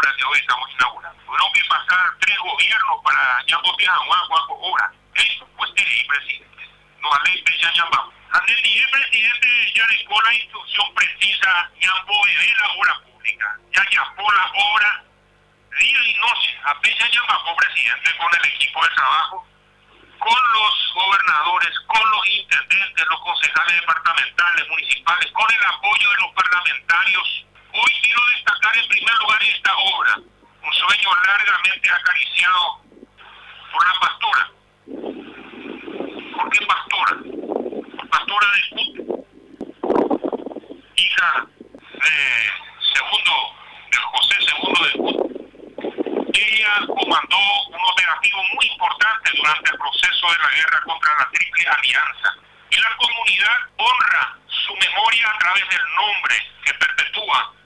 obra que hoy estamos inaugurando. Tuvieron que pasar 3 gobiernos para Ñambotea, Juan, obra. Eso pues tiene presidente. No hay pecha Ñambao. Ante el presidente ya dejó la instrucción precisa, Ñamboe la obra pública. Ya llamó la obra día y noche. A pecha Ñambao presidente con el equipo de trabajo, con los gobernadores, con los intendentes, los concejales departamentales, municipales, con el apoyo de los parlamentarios. Hoy quiero destacar en primer lugar esta obra, un sueño largamente acariciado por la pastora. ¿Por qué pastora? Por pastora de Cut, hija de José II de Cut. Ella comandó un operativo muy importante durante el proceso de la guerra contra la Triple Alianza. Y la comunidad honra su memoria a través del nombre que perpetúa